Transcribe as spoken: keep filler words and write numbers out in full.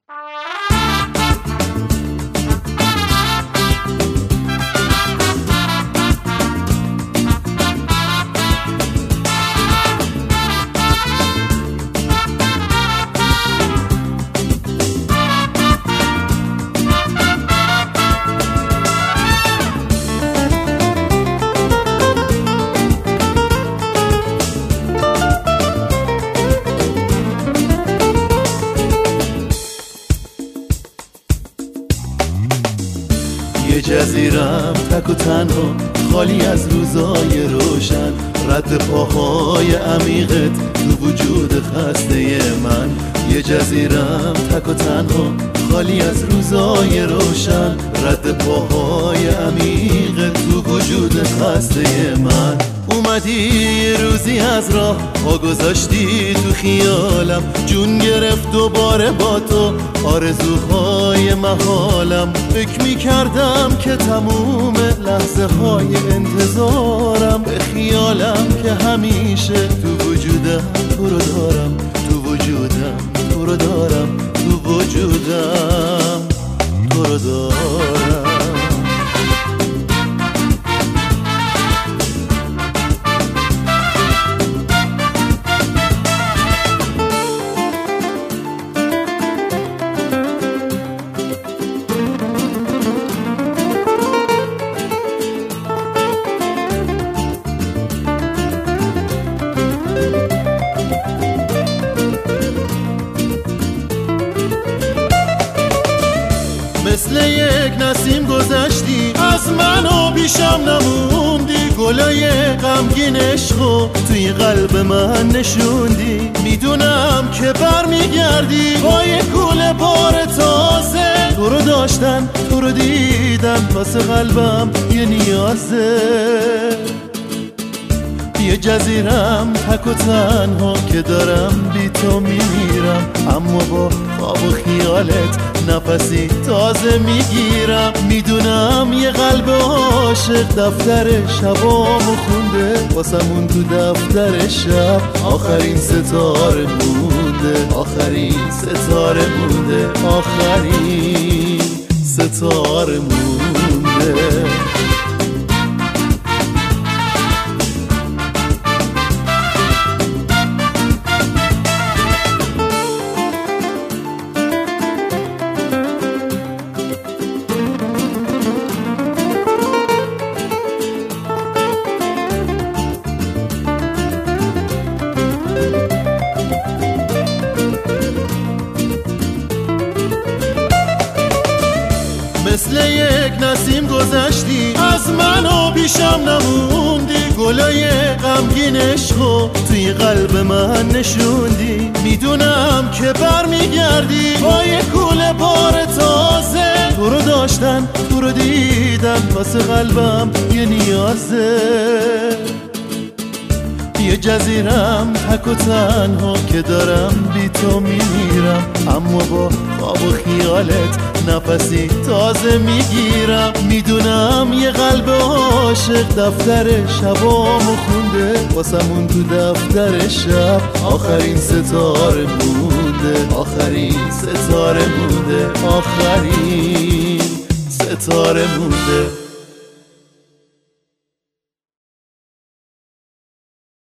یه جزیرم تک و تنها، خالی از روزای روشن، رد پاهای عمیقت تو وجود خسته من. یه جزیرم تک و تنها، خالی از روزای روشن، رد پاهای عمیقت تو وجود خسته من. اومدی یه روزی از راه، پا گذاشتی تو خیالم، جون گرفت دوباره با تو آرزوهای محالم. فکر میکردم که تموم لحظه های انتظارم، به خیالم که همیشه تو وجودم تو رو دارم، تو وجودم تو رو دارم، تو وجودم تو رو دارم. مثل یک نسیم گذشتی از من و بیشم نموندی، گلای غمگین عشقو توی قلب من نشوندی. میدونم که برمیگردی با یه کوله بار تازه، تو رو داشتن تو رو دیدن واسه قلبم یه نیازه. یه جزیرم تک و تنها که دارم بی تو میمیرم، اما با خواب و خیالت نفسی تازه میگیرم. میدونم یه قلب عاشق دفتر شبامو خونده، واسمون تو دفتر شب آخرین ستاره مونده، آخرین ستاره مونده، آخرین ستاره مونده. مثل یک نسیم گذشتی از من و بیشم نموندی، گلای غمگین عشقو توی قلب من نشوندی. میدونم که برمیگردی با یه کوله بار تازه، تو رو داشتن تو رو دیدن واسه قلبم یه نیازه. یه جزیرم تک و تنها که دارم بی تو میمیرم، اما با خواب و خیالت نفسی تازه میگیرم. میدونم یه قلب عاشق دفتر شبامو خونده، واسمون تو دفتر شب آخرین ستاره مونده، آخرین ستاره مونده، آخرین ستاره مونده.